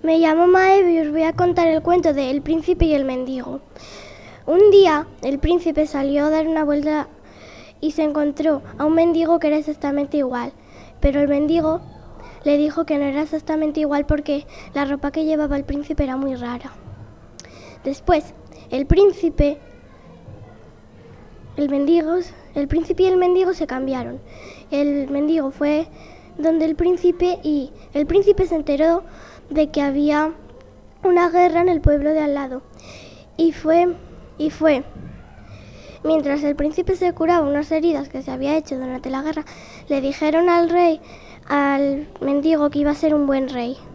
Me llamo Maeve y os voy a contar el cuento de El príncipe y el mendigo. Un día el príncipe salió a dar una vuelta y se encontró a un mendigo que era exactamente igual, pero el mendigo le dijo que no era exactamente igual porque la ropa que llevaba el príncipe era muy rara. Después el príncipe y el mendigo se cambiaron. El mendigo fue donde el príncipe y el príncipe se enteró de que había una guerra en el pueblo de al lado y fue mientras el príncipe se curaba unas heridas que se había hecho durante la guerra. Le dijeron al mendigo que iba a ser un buen rey.